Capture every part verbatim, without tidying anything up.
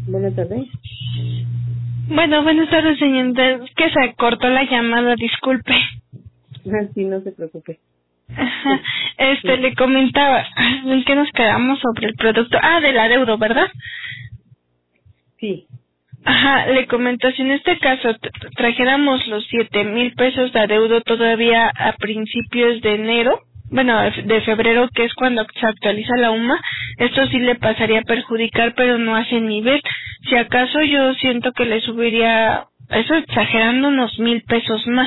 Buenas tardes. Bueno, buenas tardes, señorita. Es que se cortó la llamada, disculpe. Ah, sí, no se preocupe. Ajá. Este, Sí. le comentaba, ¿en qué nos quedamos sobre el producto? Ah, del adeudo, ¿verdad? Sí. Ajá, le comento, si en este caso t- trajéramos los siete mil pesos de adeudo todavía a principios de enero, bueno, de febrero, que es cuando se actualiza la U M A, esto sí le pasaría a perjudicar, pero no hace nivel. Si acaso yo siento que le subiría, eso exagerando, unos mil pesos más.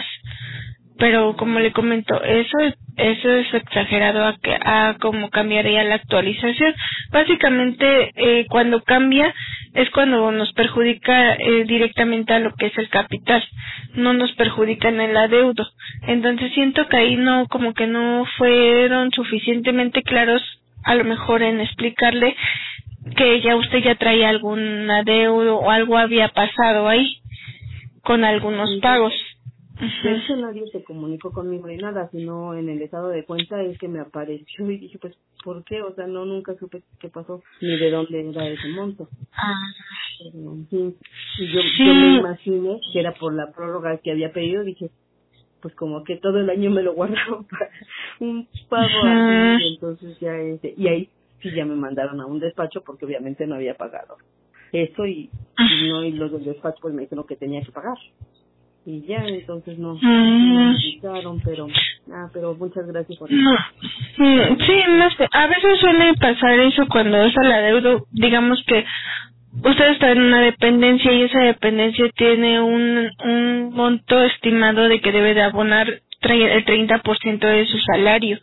Pero como le comento, eso es, eso es exagerado a que a cómo cambiaría la actualización. Básicamente, eh, cuando cambia es cuando nos perjudica eh, directamente a lo que es el capital, no nos perjudica en el adeudo. Entonces siento que ahí no, como que no fueron suficientemente claros, a lo mejor en explicarle que ya usted ya traía algún adeudo o algo había pasado ahí con algunos pagos. De Ujú. hecho, nadie se comunicó conmigo ni nada, sino en el estado de cuenta es que me apareció y dije, pues, ¿por qué? O sea, no, nunca supe qué pasó, ni de dónde era ese monto. Ah, Pero, en fin, y yo, yo me sí. imaginé que era por la prórroga que había pedido, dije, pues como que todo el año me lo guardaron para un pago así, Ajá. y entonces ya este, y ahí sí ya me mandaron a un despacho porque obviamente no había pagado eso y, y no, y los del despacho pues me dijeron que tenía que pagar. Y ya, entonces no, no Mm, me avisaron, pero, ah, pero muchas gracias por eso. no. Mm, sí, no sé. A veces suele pasar eso cuando es al adeudo. Digamos que usted está en una dependencia y esa dependencia tiene un, un monto estimado de que debe de abonar tre- el treinta por ciento de su salario.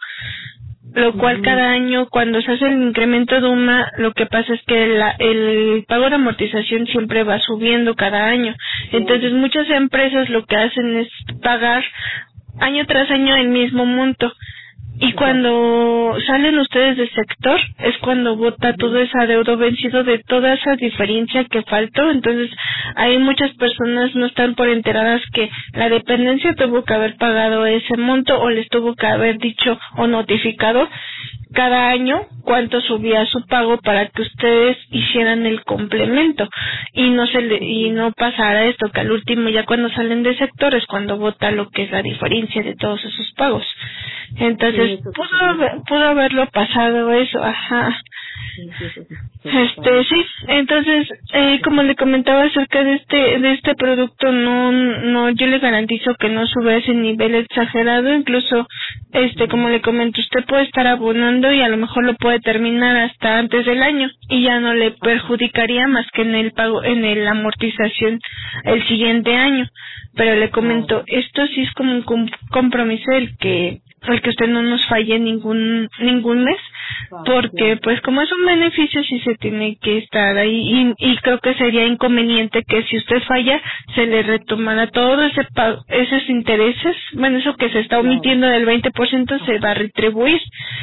Lo cual Ujú. cada año cuando se hace el incremento de U M A, lo que pasa es que la, el pago de amortización siempre va subiendo cada año. Claro, Entonces muchas empresas lo que hacen es pagar año tras año el mismo monto. Y exacto. cuando salen ustedes del sector es cuando vota todo Ujú. ese adeudo vencido de toda esa diferencia que faltó. Entonces hay muchas personas no están por enteradas que la dependencia tuvo que haber pagado ese monto o les tuvo que haber dicho o notificado cada año cuánto subía su pago para que ustedes hicieran el complemento y no se le, y Ujú. no pasara esto que al último ya cuando salen de sector es cuando vota lo que es la diferencia de todos esos pagos. Sí, Entonces eso pudo sucedió. haber- pudo haberlo pasado eso, ajá. Sí, sí, eso sí sucedió Este, también. sí, entonces, eh, como le comentaba acerca de este de este producto, no, no, yo le garantizo que no sube a ese nivel exagerado, incluso, este, como le comento, usted puede estar abonando y a lo mejor lo puede terminar hasta antes del año y ya no le perjudicaría más que en el pago, en el amortización el siguiente año. Pero le Claro, comento, esto sí es como un com- compromiso el que el que usted no nos falle ningún ningún mes, claro, porque claro. pues como es un beneficio sí se tiene que estar ahí y, y creo que sería inconveniente que si usted falla se le retomara todo ese pago, esos intereses, bueno, eso que se está Claro, omitiendo del veinte por ciento se va a retribuir.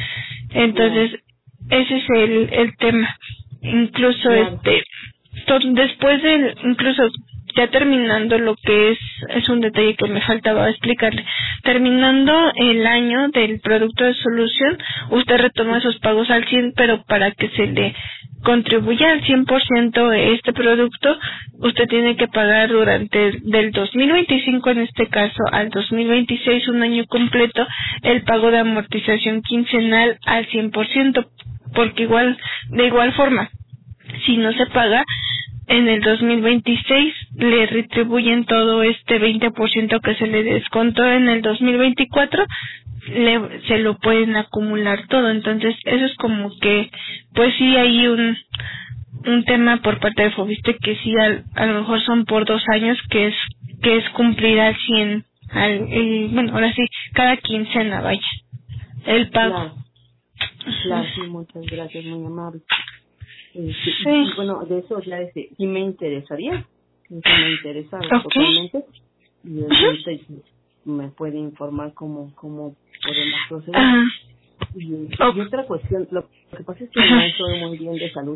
claro, Entonces ese es el el tema. Incluso claro. este to- después del incluso ya terminando lo que es es un detalle que me faltaba explicarle, terminando el año del producto de solución usted retoma sus pagos al cien, pero para que se le contribuya al cien por ciento de este producto usted tiene que pagar durante del dos mil veinticinco en este caso al dos mil veintiséis un año completo el pago de amortización quincenal al cien por ciento, porque igual de igual forma si no se paga, en el dos mil veintiséis le retribuyen todo este veinte por ciento que se le descontó en el dos mil veinticuatro, le, se lo pueden acumular todo. Entonces, eso es como que, pues sí hay un un tema por parte de Fobiste que sí, al- a lo mejor son por dos años, que es que es cumplir al cien, al, el, bueno, ahora sí, cada quincena, vaya, el pago. Claro, Ujú. claro, sí, muchas gracias, muy amable. Este, y, Sí, y bueno, de eso ya este, sí me interesaría, sí sí me ha interesado ok. totalmente, y este, Ujú. ahorita me puede informar cómo, cómo podemos proceder. Ah, Y, ok. y otra cuestión, lo que pasa es que Ajá. no estoy muy bien de salud,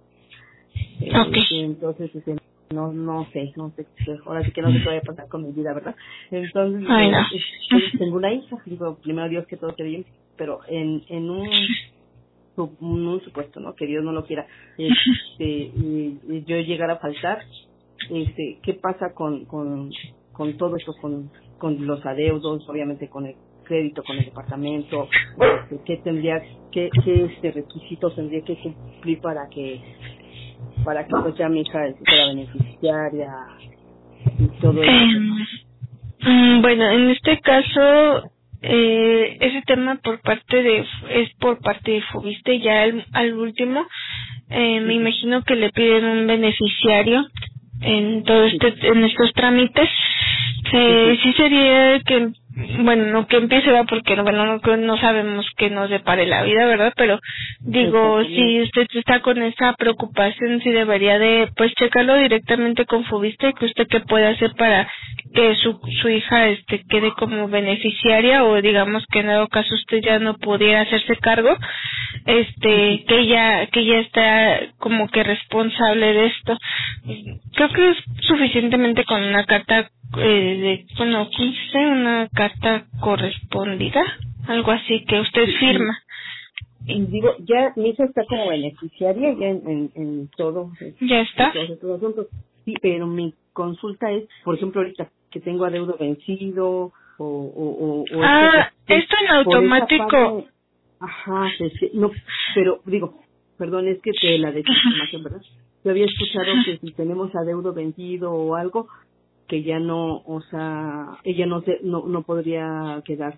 Ok. este, entonces este, no no sé, no sé, qué- ahora sí que no sé qué vaya a pasar con mi vida, ¿verdad? Entonces, Ay, este, no. es- tengo una hija, digo, primero Dios que todo esté bien, pero en, en un un, un supuesto, ¿no? Que Dios no lo quiera, este, y, y yo llegar a faltar, este, ¿qué pasa con, con, con todo esto, con, con los adeudos, obviamente con el crédito, con el departamento, este, qué tendría, qué, qué este requisitos tendría que cumplir para que, para que pues ya mi hija fuera beneficiaria y todo eso? Um, bueno, en este caso, eh, ese tema por parte de, es por parte de Fobiste, ya al, al último, eh, me imagino que le piden un beneficiario en todo este, en estos trámites. Eh, sí sería que, bueno, no que empiece, va, porque no, bueno, no, no sabemos qué nos depare la vida, ¿verdad? Pero digo, si usted está con esa preocupación, sí debería de, pues, checarlo directamente con Fobiste, que usted qué puede hacer para que su su hija este quede como beneficiaria, o digamos que en dado caso usted ya no pudiera hacerse cargo, este que ella que ella está como que responsable de esto. Creo que es suficientemente con una carta eh, de, bueno, quince, una carta correspondida, algo así que usted firma. Y digo, ya mi hija está como beneficiaria ya en, en, en todo. Ya está. En todos estos asuntos. Sí, pero mi consulta es, por ejemplo, ahorita que tengo adeudo vencido o... o, o ah, este, esto en automático. Parte, ajá, es que, no, pero digo, perdón, es que te la desinformación, ¿verdad? Yo había escuchado que si tenemos adeudo vencido o algo, que ya no, o sea, ella no se, no, no podría quedarse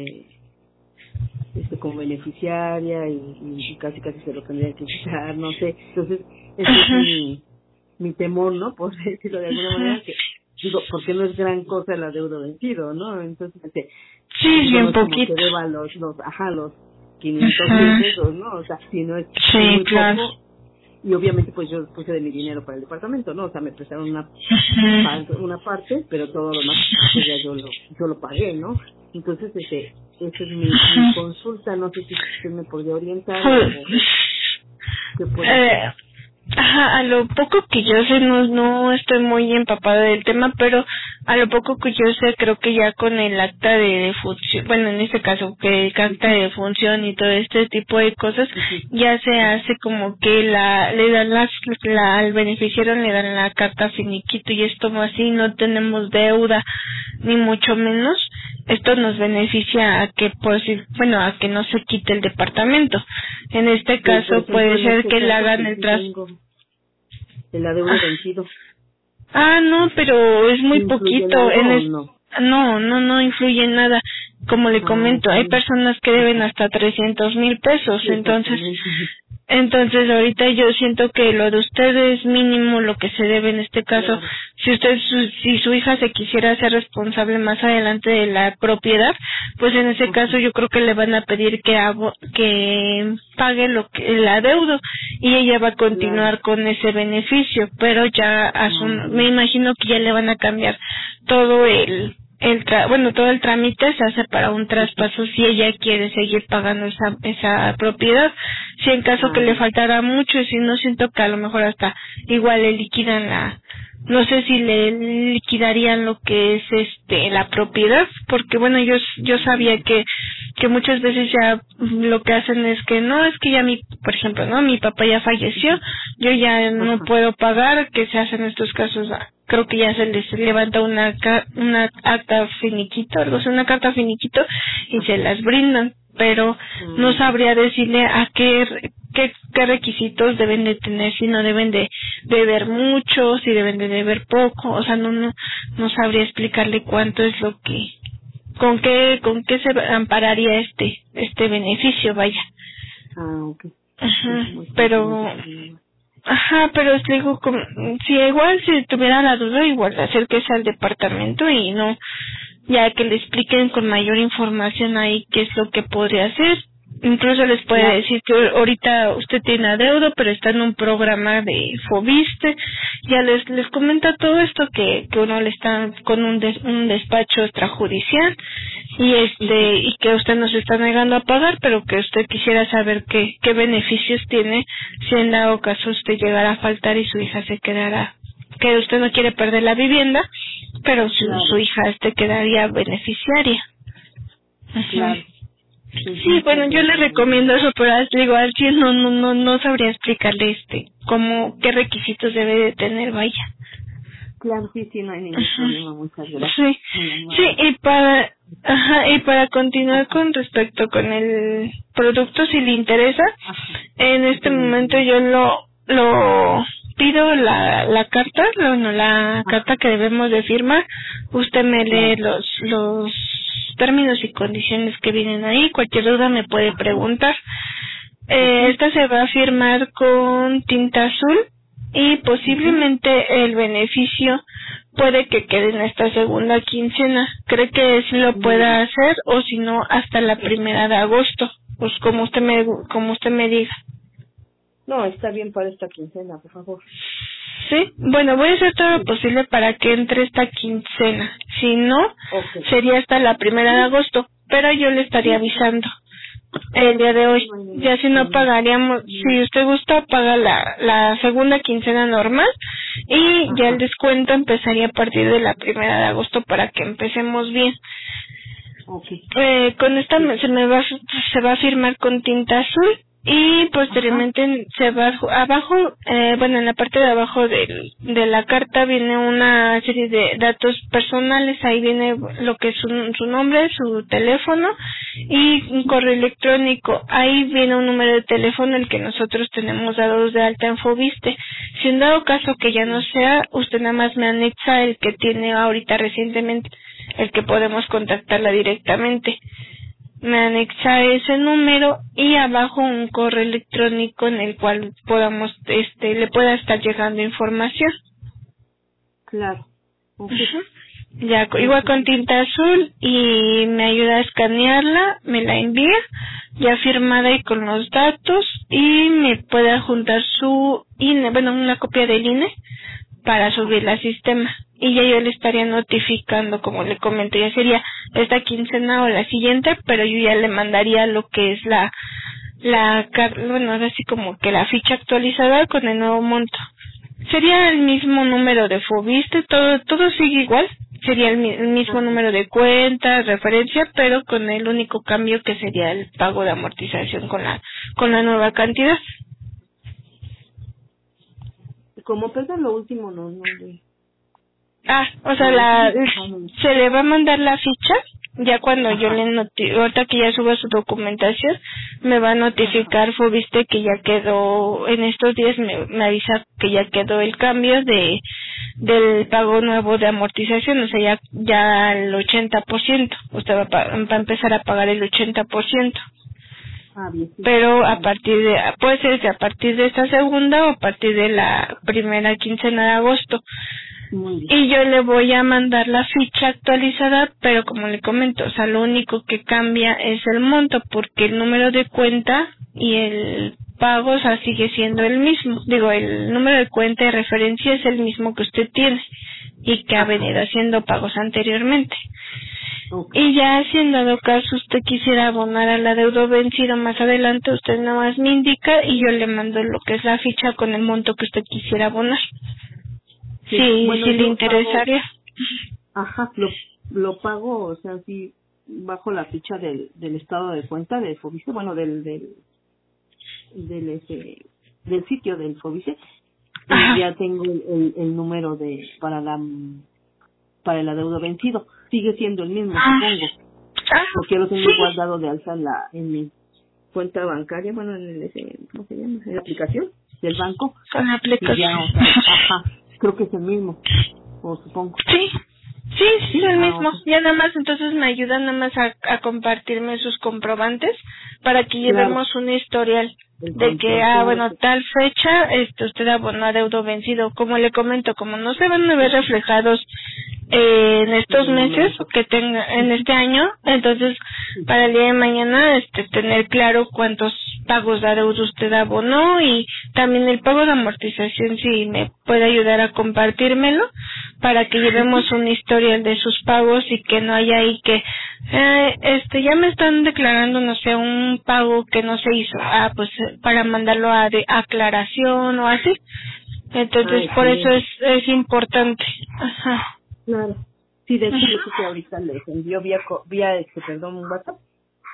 este, como beneficiaria y, y casi casi se lo tendría que quitar, no sé. Entonces, ese es mi, mi temor, ¿no? Por decirlo de alguna manera, que digo, porque no es gran cosa el adeudo vencido, ¿no? Entonces, este, sí, es bien no poquito. Como que deba los, los, ajá, los quinientos mil pesos, ¿no? O sea, si no es, sí, es muy claro. poco. Y obviamente pues yo puse de mi dinero para el departamento, ¿no? O sea, me prestaron una una parte, pero todo lo demás pues ya yo lo yo lo pagué, ¿no? Entonces, ese esa es mi, mi consulta, no sé si usted me podría orientar o, o qué puede hacer. Eh, ajá, a lo poco que yo sé, no, no estoy muy empapada del tema, pero a lo poco que yo sé, creo que ya con el acta de función, bueno, en este caso, que el acta de función y todo este tipo de cosas, ya se hace como que la le dan las, la, al beneficiario le dan la carta finiquito, y esto no así, no tenemos deuda, ni mucho menos. Esto nos beneficia a que, por decir, bueno, a que no se quite el departamento. En este sí, caso puede ser este que le hagan el tras... El adeudo ah. vencido. Ah, no, pero es muy poquito. En el... no? no, no, no influye en nada. Como le ah, comento, sí. Hay personas que deben hasta trescientos mil pesos, sí, entonces... Entonces ahorita yo siento que lo de usted es mínimo lo que se debe en este caso. Claro. Si usted, su, si su hija se quisiera hacer responsable más adelante de la propiedad, pues en ese uh-huh. caso yo creo que le van a pedir que hago, que pague lo que el adeudo, y ella va a continuar claro. con ese beneficio, pero ya a su, uh-huh. me imagino que ya le van a cambiar todo el el tra- bueno todo el trámite se hace para un traspaso si ella quiere seguir pagando esa esa propiedad. Si en caso ah. que le faltara mucho, si no, siento que a lo mejor hasta igual le liquidan la, no sé si le liquidarían lo que es este la propiedad, porque bueno, yo yo sabía que que muchas veces ya lo que hacen es que no, es que ya mi, por ejemplo, no, mi papá ya falleció, yo ya no Ajá. puedo pagar, que se hacen estos casos, creo que ya se les levanta una una acta finiquito, algo así, una carta finiquito, y se las brindan, pero no sabría decirle a qué qué, qué requisitos deben de tener, si no deben de beber mucho, si deben de beber poco, o sea, no no no sabría explicarle cuánto es lo que, con qué con qué se ampararía este este beneficio, vaya. Ah, okay. Ajá, pero ajá, pero es digo, como, si igual si tuviera la duda, igual acérquese al departamento y no, ya que le expliquen con mayor información ahí qué es lo que podría hacer. Incluso les puede yeah. decir que ahorita usted tiene adeudo, pero está en un programa de Fobiste. Ya les les comenta todo esto, que que uno le está con un des, un despacho extrajudicial y este y que usted nos está negando a pagar, pero que usted quisiera saber qué qué beneficios tiene si en dado caso usted llegara a faltar y su hija se quedara, que usted no quiere perder la vivienda, pero su, claro. su hija este quedaría beneficiaria. Claro. Sí, bueno, yo le recomiendo eso, pero digo, al cien no, no, no, no sabría explicarle este, cómo, qué requisitos debe de tener, vaya. Claro, sí, sí, no hay ningún ajá. problema, muchas gracias. Sí, sí, y para, ajá, y para continuar ajá. con respecto con el producto, si le interesa, ajá. en este sí, momento sí. yo lo, lo pido la, la carta, bueno, la ajá. carta que debemos de firmar, usted me lee claro. los, los términos y condiciones que vienen ahí, cualquier duda me puede preguntar. Eh, esta se va a firmar con tinta azul y posiblemente uh-huh. el beneficio puede que quede en esta segunda quincena. ¿Cree que sí lo pueda hacer o si no hasta la primera de agosto? Pues como usted me como usted me diga. No, está bien para esta quincena, por favor. Sí, bueno, voy a hacer todo lo posible para que entre esta quincena. Si no, okay. sería hasta la primera de agosto, pero yo le estaría avisando el día de hoy. Ya si no pagaríamos, si usted gusta, paga la, la segunda quincena normal y ya el descuento empezaría a partir de la primera de agosto para que empecemos bien. Okay. Eh, con esta sí. se me va se va a firmar con tinta azul y posteriormente ajá. se va abajo, eh, bueno, en la parte de abajo de, de la carta viene una serie de datos personales, ahí viene lo que es su, su nombre, su teléfono y un correo electrónico, ahí viene un número de teléfono el que nosotros tenemos dados de alta en Fobiste. Si en dado caso que ya no sea, usted nada más me anexa el que tiene ahorita recientemente, el que podemos contactarla directamente. Me anexa ese número y abajo un correo electrónico en el cual podamos, este, le pueda estar llegando información. Claro. Okay. Uh-huh. Ya, igual con tinta azul y me ayuda a escanearla, me la envía ya firmada y con los datos y me puede juntar su I N E, bueno, una copia del I N E para subirla al sistema. Y ya yo le estaría notificando, como le comento, ya sería esta quincena o la siguiente, pero yo ya le mandaría lo que es la, la, bueno, ahora sí como que la ficha actualizada con el nuevo monto. Sería el mismo número de Fobiste, todo, todo sigue igual, sería el, el mismo número de cuenta, referencia, pero con el único cambio que sería el pago de amortización con la, con la nueva cantidad. Como pesa lo último, no, no, no. Ah, o sea, la, se le va a mandar la ficha, ya cuando ajá. yo le noti ahorita que ya suba su documentación, me va a notificar ajá. Fobiste que ya quedó, en estos días me, me avisa que ya quedó el cambio de del pago nuevo de amortización, o sea, ya, ya el ochenta por ciento, usted va a, va a empezar a pagar el ochenta por ciento. Ah, bien, sí. Pero a partir de, puede ser que a partir de esta segunda o a partir de la primera quincena de agosto. Y yo le voy a mandar la ficha actualizada, pero como le comento, o sea, lo único que cambia es el monto, porque el número de cuenta y el pago, o sea, sigue siendo el mismo. Digo, el número de cuenta de referencia es el mismo que usted tiene y que ha venido haciendo pagos anteriormente. Okay. Y ya si en dado caso usted quisiera abonar al adeudo vencido más adelante, usted nada más me indica y yo le mando lo que es la ficha con el monto que usted quisiera abonar. Sí, sí, bueno, sí le interesaría. Pago, ajá, lo, lo pago, o sea, sí, bajo la ficha del, del estado de cuenta del Fobiste, bueno, del del del, ese, del sitio del Fobiste, y ya tengo el, el, el número de para la para el adeudo vencido. Sigue siendo el mismo, ah. supongo, porque lo tengo sí. guardado de alta en la en mi cuenta bancaria, bueno, en el ese, ¿cómo se llama? En la aplicación del banco. Con la aplicación. Ya, o sea, ajá. Creo que es el mismo, o supongo. Sí, sí, sí, es el mismo. Ah, okay. Ya nada más, entonces me ayudan nada más a, a compartirme sus comprobantes para que llevemos claro. un historial el de que, ah, bueno, tal fecha, este, usted abonó adeudo vencido. Como le comento, como no se van a ver reflejados eh, en estos meses que tenga en este año, entonces para el día de mañana este tener claro cuántos pagos de adeudo usted abonó y también el pago de amortización, si me puede ayudar a compartírmelo para que llevemos un historial de sus pagos y que no haya ahí que eh, este ya me están declarando, no sé, un pago que no se hizo, ah, pues para mandarlo a de aclaración o así. Entonces, Ay, por sí. eso es es importante. Ajá. Claro. Sí, de hecho, yo creo que ahorita les envió vía, vía este, perdón, un WhatsApp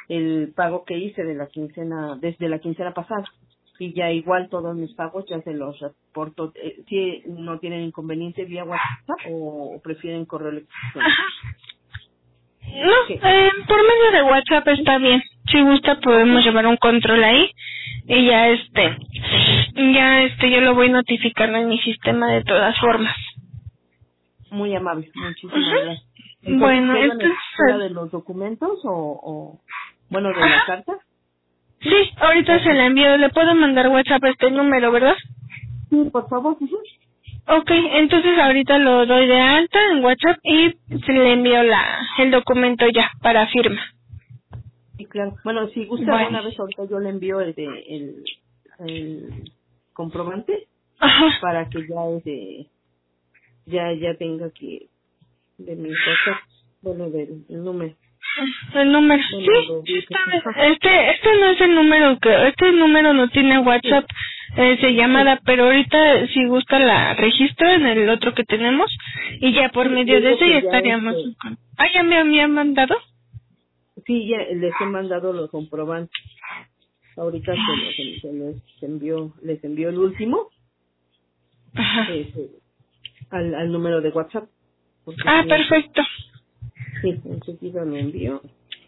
el pago que hice de la quincena, desde la quincena pasada. Y ya igual todos mis pagos ya se los reporto. Eh, si no tienen inconveniente vía WhatsApp o, o prefieren correo electrónico. No, eh, por medio de WhatsApp está bien. Si gusta podemos llevar un control ahí y ya este, ya este yo lo voy notificando en mi sistema de todas formas. Muy amable, muchísimas Uh-huh. gracias. Entonces, Bueno, ¿qué es la entonces necesidad de los documentos o, o bueno, de la carta? Sí, ahorita se la envío. Le puedo mandar WhatsApp a este número, ¿verdad? Sí, por favor. Uh-huh. Ok, entonces ahorita lo doy de alta en WhatsApp y se le envío la el documento ya para firma. Sí, claro. Bueno, si gusta Bueno. una vez ahorita yo le envío el, de, el, el comprobante Ajá. para que ya este, ya ya tenga que de mi WhatsApp, bueno, del el número. El número. Bueno, Sí, lo sí vi, está pues, bien. Este, este no es el número que, este número no tiene WhatsApp, eh, se llama, sí. pero ahorita si gusta la registro en el otro que tenemos y ya por Sí, medio de digo ese que ya ya estaríamos. este, con- Ah, ya me habían mandado. sí, ya les he mandado los comprobantes. Ahorita se los, se les envió, les envió el último Ajá. este, al, al número de WhatsApp. Porque Ah, sí, perfecto. sí, enseguida lo envío.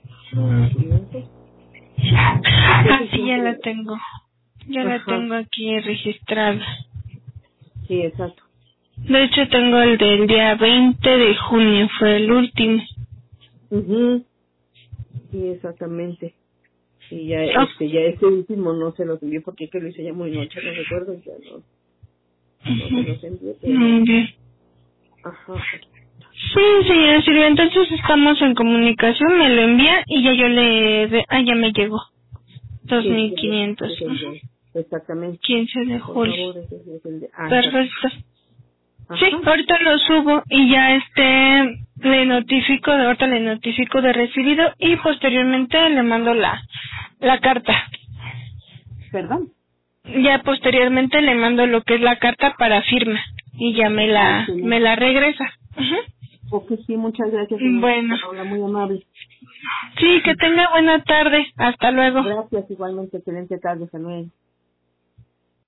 Ah, sí, ya la tengo. Ya la Ajá, tengo aquí registrada. sí, exacto. De hecho, tengo el del día veinte de junio, fue el último. Ujú. Sí, exactamente. Y ya, Oh. este, ya ese último no se los envió porque que lo hice ya muy noche, no recuerdo, ya no, no se los envié, pero, Muy bien. ajá. Sí, señora Silvia, entonces estamos en comunicación, me lo envía y ya yo le... de- Ah, ya me llegó. dos Sí, mil ya, quinientos. es el de- exactamente. quince de Por julio. favor, ese es el de, ah, exacto. Perfecto. Sí, Ajá. ahorita lo subo y ya este le notifico, de ahorita le notifico de recibido y posteriormente le mando la la carta. Perdón. Ya posteriormente le mando lo que es la carta para firma y ya me Ah, la excelente. me la regresa. Ujú. Ok, sí, muchas gracias, señora. Bueno. Paola, muy amable. Sí, que tenga buena tarde. Hasta luego. Gracias, igualmente, excelente tarde, hasta luego.